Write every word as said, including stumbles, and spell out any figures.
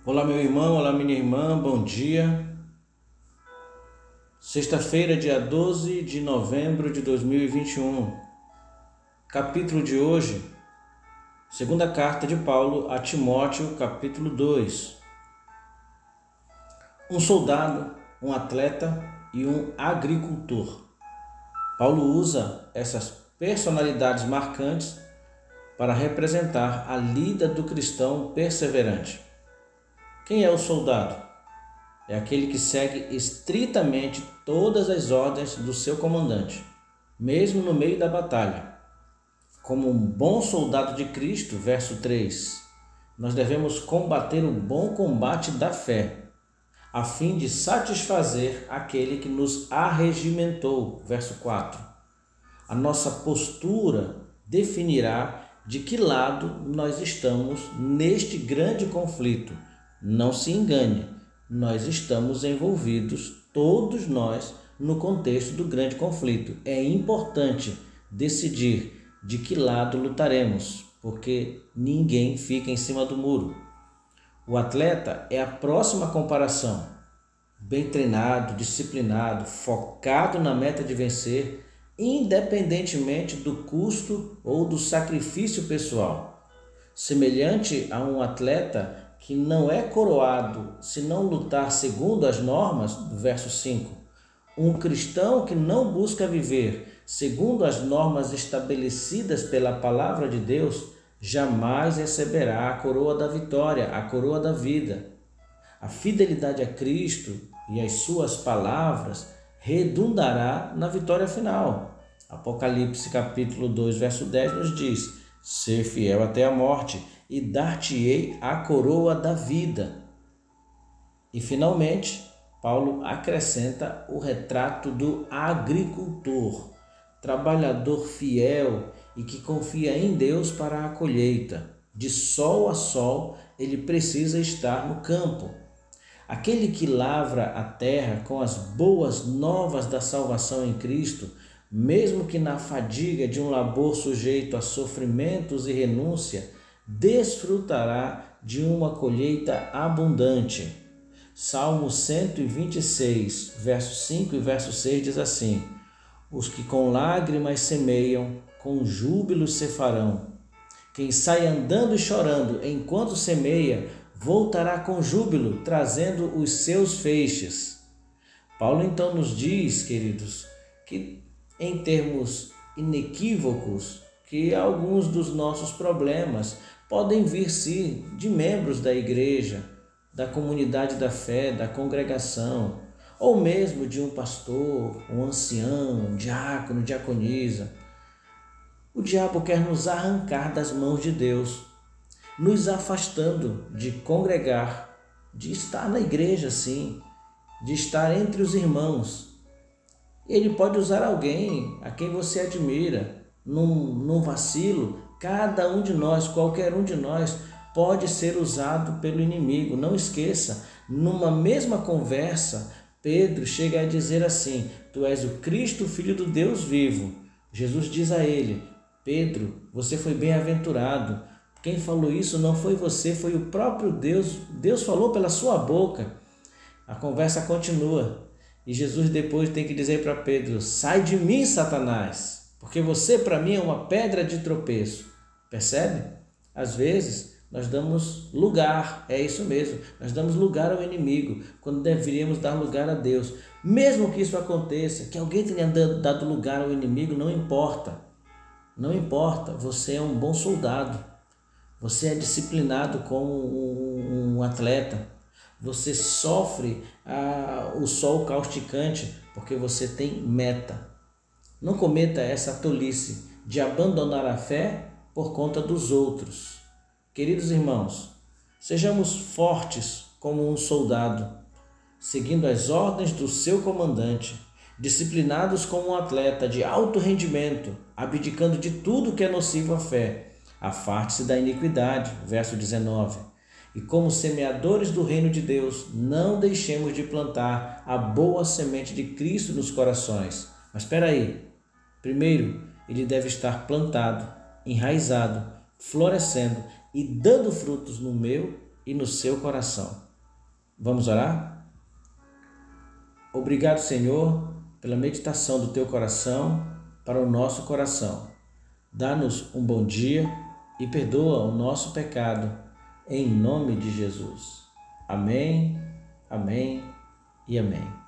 Olá, meu irmão, olá, minha irmã, bom dia. Sexta-feira, dia doze de novembro de dois mil e vinte e um. Capítulo de hoje, segunda carta de Paulo a Timóteo, capítulo dois. Um soldado, um atleta e um agricultor. Paulo usa essas personalidades marcantes para representar a lida do cristão perseverante. Quem é o soldado? É aquele que segue estritamente todas as ordens do seu comandante, mesmo no meio da batalha. Como um bom soldado de Cristo, verso três, nós devemos combater o bom combate da fé, a fim de satisfazer aquele que nos arregimentou, verso quatro. A nossa postura definirá de que lado nós estamos neste grande conflito. Não se engane, nós estamos envolvidos, todos nós, no contexto do grande conflito. É importante decidir de que lado lutaremos, porque ninguém fica em cima do muro. O atleta é a próxima comparação. Bem treinado, disciplinado, focado na meta de vencer, independentemente do custo ou do sacrifício pessoal. Semelhante a um atleta que não é coroado se não lutar segundo as normas, do verso cinco. Um cristão que não busca viver segundo as normas estabelecidas pela palavra de Deus, jamais receberá a coroa da vitória, a coroa da vida. A fidelidade a Cristo e às suas palavras redundará na vitória final. Apocalipse capítulo dois, verso dez nos diz: ser fiel até a morte e dar-te-ei a coroa da vida. E finalmente, Paulo acrescenta o retrato do agricultor, trabalhador fiel e que confia em Deus para a colheita. De sol a sol, ele precisa estar no campo. Aquele que lavra a terra com as boas novas da salvação em Cristo, mesmo que na fadiga de um labor sujeito a sofrimentos e renúncia, desfrutará de uma colheita abundante. Salmo cento e vinte e seis, verso cinco e verso seis diz assim: os que com lágrimas semeiam, com júbilo cefarão. Quem sai andando e chorando enquanto semeia, voltará com júbilo, trazendo os seus feixes. Paulo então nos diz, queridos, que em termos inequívocos, que alguns dos nossos problemas podem vir sim de membros da igreja, da comunidade da fé, da congregação, ou mesmo de um pastor, um ancião, um diácono, diaconisa. O diabo quer nos arrancar das mãos de Deus, nos afastando de congregar, de estar na igreja, sim, de estar entre os irmãos. Ele pode usar alguém a quem você admira, num, num vacilo. Cada um de nós, qualquer um de nós, pode ser usado pelo inimigo. Não esqueça, numa mesma conversa, Pedro chega a dizer assim: tu és o Cristo, filho do Deus vivo. Jesus diz a ele: Pedro, você foi bem-aventurado. Quem falou isso não foi você, foi o próprio Deus. Deus falou pela sua boca. A conversa continua. E Jesus depois tem que dizer para Pedro: sai de mim, Satanás, porque você para mim é uma pedra de tropeço. Percebe? Às vezes nós damos lugar, é isso mesmo, nós damos lugar ao inimigo, quando deveríamos dar lugar a Deus. Mesmo que isso aconteça, que alguém tenha dado lugar ao inimigo, não importa. Não importa, você é um bom soldado. Você é disciplinado como um atleta. Você sofre ah, o sol causticante porque você tem meta. Não cometa essa tolice de abandonar a fé por conta dos outros. Queridos irmãos, sejamos fortes como um soldado, seguindo as ordens do seu comandante, disciplinados como um atleta de alto rendimento, abdicando de tudo que é nocivo à fé. Afaste-se da iniquidade, verso dezenove. E como semeadores do reino de Deus, não deixemos de plantar a boa semente de Cristo nos corações. Mas espera aí, primeiro ele deve estar plantado, enraizado, florescendo e dando frutos no meu e no seu coração. Vamos orar? Obrigado, Senhor, pela meditação do teu coração para o nosso coração. Dá-nos um bom dia e perdoa o nosso pecado, em nome de Jesus. Amém, amém e amém.